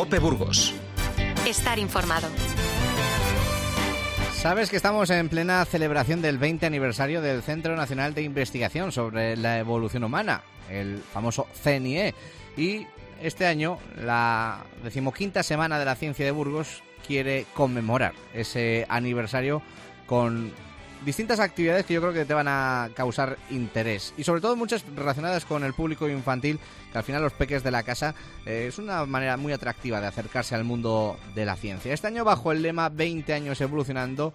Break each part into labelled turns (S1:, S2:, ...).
S1: COPE Burgos.
S2: Estar informado.
S3: Sabes que estamos en plena celebración del 20 aniversario del Centro Nacional de Investigación sobre la Evolución Humana, el famoso CNIE, y este año la 15ª Semana de la Ciencia de Burgos quiere conmemorar ese aniversario con distintas actividades que yo creo que te van a causar interés, y sobre todo muchas relacionadas con el público infantil, que al final los peques de la casa es una manera muy atractiva de acercarse al mundo de la ciencia. Este año, bajo el lema 20 años evolucionando,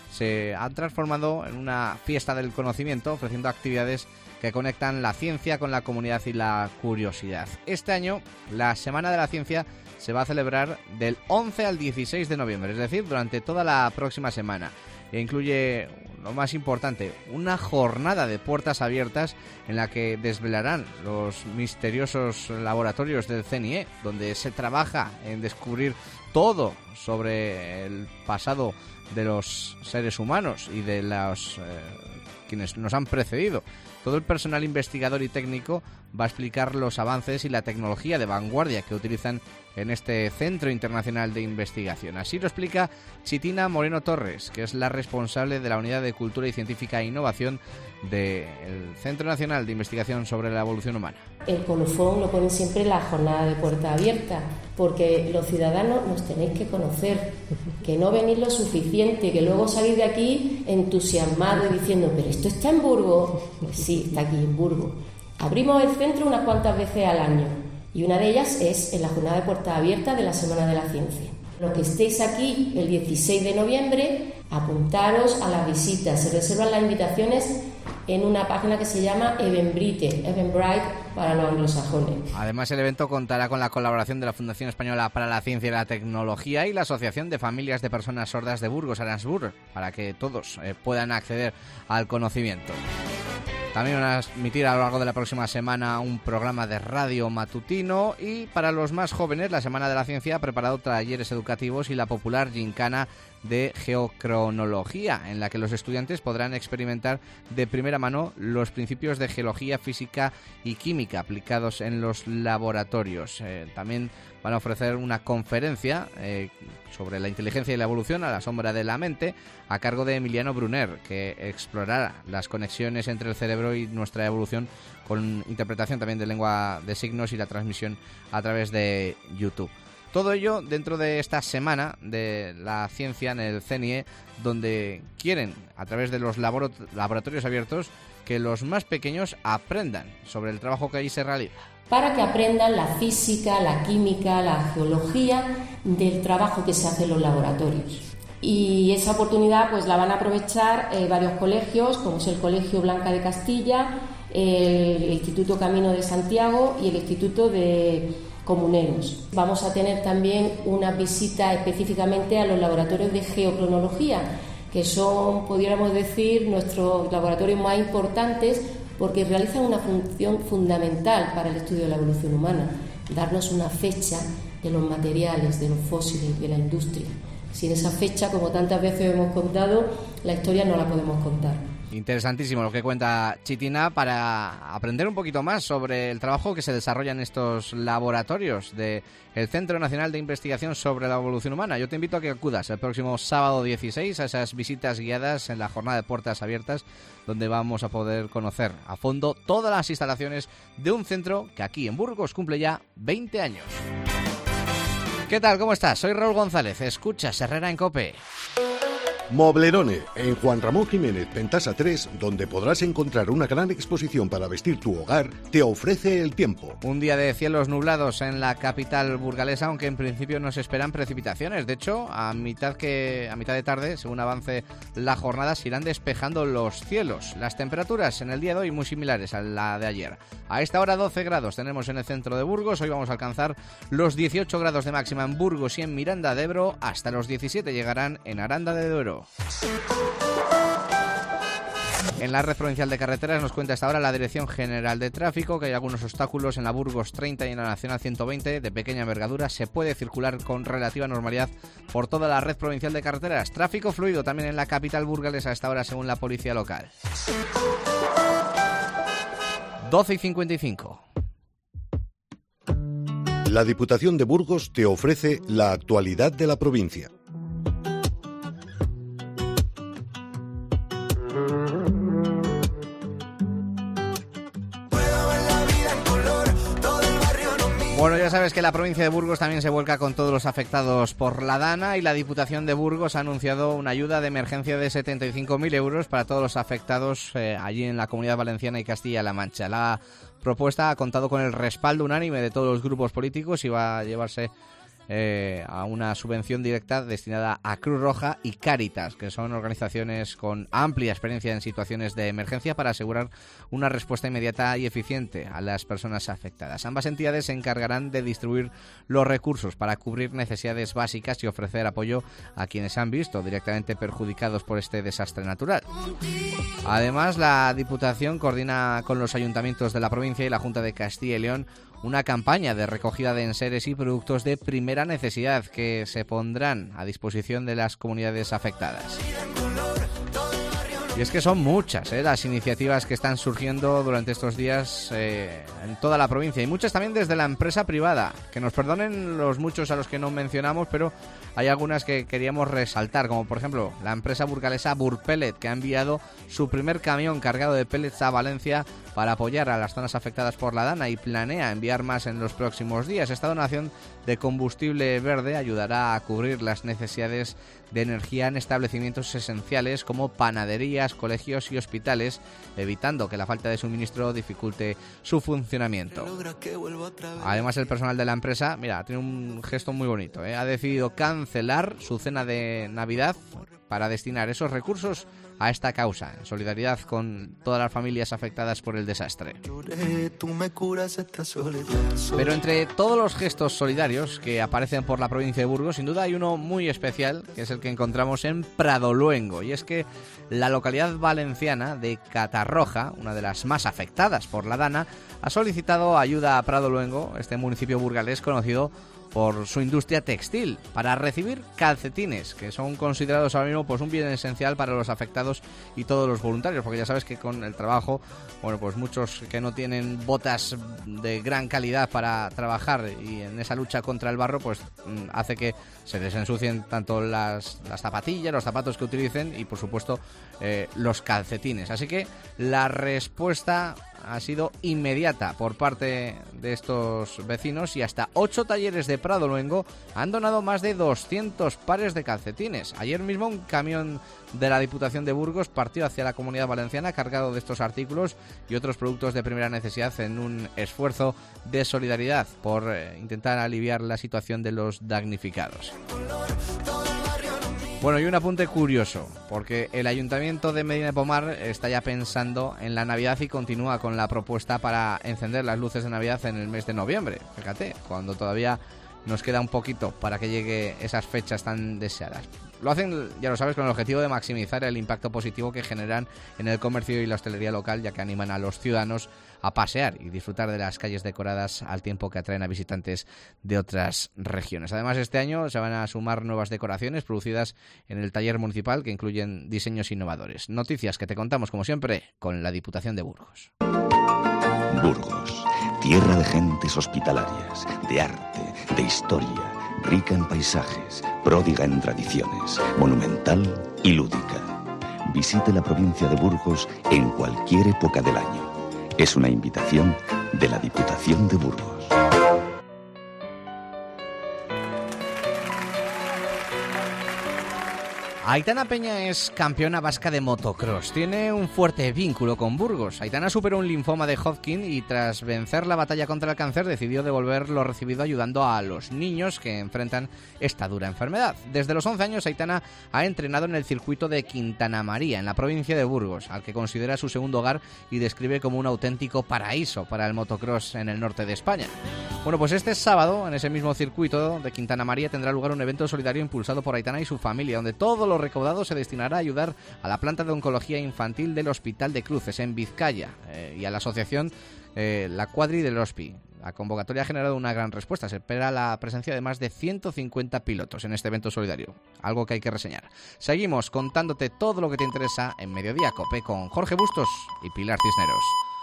S3: se ha transformado en una fiesta del conocimiento, ofreciendo actividades que conectan la ciencia con la comunidad y la curiosidad. Este año, la Semana de la Ciencia se va a celebrar del 11 al 16 de noviembre, es decir, durante toda la próxima semana. E incluye, lo más importante, una jornada de puertas abiertas en la que desvelarán los misteriosos laboratorios del CNIE, donde se trabaja en descubrir todo sobre el pasado de los seres humanos y de los quienes nos han precedido. Todo el personal investigador y técnico va a explicar los avances y la tecnología de vanguardia que utilizan en este Centro Internacional de Investigación. Así lo explica Chitina Moreno Torres, que es la responsable de la Unidad de Cultura y Científica e Innovación del Centro Nacional de Investigación sobre la Evolución Humana.
S4: El colofón lo pone siempre la jornada de puerta abierta, porque los ciudadanos nos tenéis que conocer, que no venís lo suficiente, que luego salís de aquí entusiasmados y diciendo, pero esto está en Burgos. Pues sí, está aquí en Burgos. Abrimos el centro unas cuantas veces al año, y una de ellas es en la jornada de puertas abiertas de la Semana de la Ciencia. Los que estéis aquí el 16 de noviembre, apuntaros a las visitas. Se reservan las invitaciones en una página que se llama Eventbrite para los anglosajones.
S3: Además, el evento contará con la colaboración de la Fundación Española para la Ciencia y la Tecnología y la Asociación de Familias de Personas Sordas de Burgos, Aransburg, para que todos puedan acceder al conocimiento. También van a emitir a lo largo de la próxima semana un programa de radio matutino, y para los más jóvenes la Semana de la Ciencia ha preparado talleres educativos y la popular gincana de geocronología, en la que los estudiantes podrán experimentar de primera mano los principios de geología, física y química aplicados en los laboratorios. También van a ofrecer una conferencia sobre la inteligencia y la evolución a la sombra de la mente, a cargo de Emiliano Brunner, que explorará las conexiones entre el cerebro y nuestra evolución, con interpretación también de lengua de signos y la transmisión a través de YouTube. Todo ello dentro de esta semana de la ciencia en el CNIE, donde quieren, a través de los laboratorios abiertos, que los más pequeños aprendan sobre el trabajo que allí se realiza.
S4: Para que aprendan la física, la química, la geología del trabajo que se hace en los laboratorios. Y esa oportunidad pues la van a aprovechar varios colegios, como es el Colegio Blanca de Castilla, el Instituto Camino de Santiago y el Instituto de Comuneros. Vamos a tener también una visita específicamente a los laboratorios de geocronología, que son, pudiéramos decir, nuestros laboratorios más importantes, porque realizan una función fundamental para el estudio de la evolución humana, darnos una fecha de los materiales, de los fósiles, de la industria. Sin esa fecha, como tantas veces hemos contado, la historia no la podemos contar.
S3: Interesantísimo lo que cuenta Chitina para aprender un poquito más sobre el trabajo que se desarrolla en estos laboratorios del Centro Nacional de Investigación sobre la Evolución Humana. Yo te invito a que acudas el próximo sábado 16 a esas visitas guiadas en la jornada de puertas abiertas, donde vamos a poder conocer a fondo todas las instalaciones de un centro que aquí en Burgos cumple ya 20 años. ¿Qué tal? ¿Cómo estás? Soy Raúl González. Escuchas Herrera en COPE.
S5: Moblerone, en Juan Ramón Jiménez, Pentasa 3, donde podrás encontrar una gran exposición para vestir tu hogar, te ofrece el tiempo.
S3: Un día de cielos nublados en la capital burgalesa, aunque en principio no se esperan precipitaciones. De hecho, a mitad de tarde, según avance la jornada, se irán despejando los cielos. Las temperaturas en el día de hoy muy similares a la de ayer. A esta hora 12 grados tenemos en el centro de Burgos. Hoy vamos a alcanzar los 18 grados de máxima en Burgos y en Miranda de Ebro. Hasta los 17 llegarán en Aranda de Duero. En la Red Provincial de Carreteras nos cuenta hasta ahora la Dirección General de Tráfico que hay algunos obstáculos en la Burgos 30 y en la Nacional 120 de pequeña envergadura. Se puede circular con relativa normalidad por toda la Red Provincial de Carreteras. Tráfico fluido también en la capital burgalesa a esta hora, según la policía local. 12:55.
S5: La Diputación de Burgos te ofrece la actualidad de la provincia.
S3: Bueno, ya sabes que la provincia de Burgos también se vuelca con todos los afectados por la Dana y la Diputación de Burgos ha anunciado una ayuda de emergencia de 75.000 euros para todos los afectados allí en la Comunidad Valenciana y Castilla-La Mancha. La propuesta ha contado con el respaldo unánime de todos los grupos políticos y va a llevarse a una subvención directa destinada a Cruz Roja y Cáritas, que son organizaciones con amplia experiencia en situaciones de emergencia para asegurar una respuesta inmediata y eficiente a las personas afectadas. Ambas entidades se encargarán de distribuir los recursos para cubrir necesidades básicas y ofrecer apoyo a quienes se han visto directamente perjudicados por este desastre natural. Además, la Diputación coordina con los ayuntamientos de la provincia y la Junta de Castilla y León una campaña de recogida de enseres y productos de primera necesidad que se pondrán a disposición de las comunidades afectadas. Y es que son muchas las iniciativas que están surgiendo durante estos días en toda la provincia y muchas también desde la empresa privada. Que nos perdonen los muchos a los que no mencionamos, pero hay algunas que queríamos resaltar, como por ejemplo la empresa burgalesa Burpellet, que ha enviado su primer camión cargado de pellets a Valencia para apoyar a las zonas afectadas por la Dana y planea enviar más en los próximos días. Esta donación de combustible verde ayudará a cubrir las necesidades de energía en establecimientos esenciales como panaderías, colegios y hospitales, evitando que la falta de suministro dificulte su funcionamiento. Además, el personal de la empresa, mira, tiene un gesto muy bonito, ha decidido cancelar su cena de Navidad para destinar esos recursos a esta causa, en solidaridad con todas las familias afectadas por el desastre. Pero entre todos los gestos solidarios que aparecen por la provincia de Burgos, sin duda hay uno muy especial, que es el que encontramos en Pradoluengo, y es que la localidad valenciana de Catarroja, una de las más afectadas por la Dana, ha solicitado ayuda a Pradoluengo, este municipio burgalés conocido por su industria textil, para recibir calcetines, que son considerados ahora mismo pues un bien esencial para los afectados y todos los voluntarios, porque ya sabes que con el trabajo, bueno, pues muchos que no tienen botas de gran calidad para trabajar y en esa lucha contra el barro, pues hace que se les ensucien tanto las zapatillas, los zapatos que utilicen y por supuesto los calcetines. Así que la respuesta ha sido inmediata por parte de estos vecinos y hasta 8 talleres de Pradoluengo han donado más de 200 pares de calcetines. Ayer mismo un camión de la Diputación de Burgos partió hacia la Comunidad Valenciana cargado de estos artículos y otros productos de primera necesidad en un esfuerzo de solidaridad por intentar aliviar la situación de los damnificados. Bueno, y un apunte curioso, porque el Ayuntamiento de Medina de Pomar está ya pensando en la Navidad y continúa con la propuesta para encender las luces de Navidad en el mes de noviembre. Fíjate, cuando todavía nos queda un poquito para que llegue esas fechas tan deseadas. Lo hacen, ya lo sabes, con el objetivo de maximizar el impacto positivo que generan en el comercio y la hostelería local, ya que animan a los ciudadanos a pasear y disfrutar de las calles decoradas al tiempo que atraen a visitantes de otras regiones. Además, este año se van a sumar nuevas decoraciones producidas en el taller municipal que incluyen diseños innovadores. Noticias que te contamos, como siempre, con la Diputación de Burgos.
S1: Burgos, tierra de gentes hospitalarias, de arte, de historia, rica en paisajes, pródiga en tradiciones, monumental y lúdica. Visite la provincia de Burgos en cualquier época del año. Es una invitación de la Diputación de Burgos.
S3: Aitana Peña es campeona vasca de motocross. Tiene un fuerte vínculo con Burgos. Aitana superó un linfoma de Hodgkin y tras vencer la batalla contra el cáncer decidió devolver lo recibido ayudando a los niños que enfrentan esta dura enfermedad. Desde los 11 años Aitana ha entrenado en el circuito de Quintana María, en la provincia de Burgos, al que considera su segundo hogar y describe como un auténtico paraíso para el motocross en el norte de España. Bueno, pues este sábado, en ese mismo circuito de Quintana María, tendrá lugar un evento solidario impulsado por Aitana y su familia, donde todo lo recaudado se destinará a ayudar a la planta de oncología infantil del Hospital de Cruces, en Vizcaya, y a la asociación La Quadri del Hospi. La convocatoria ha generado una gran respuesta. Se espera la presencia de más de 150 pilotos en este evento solidario, algo que hay que reseñar. Seguimos contándote todo lo que te interesa en Mediodía Cope con Jorge Bustos y Pilar Cisneros.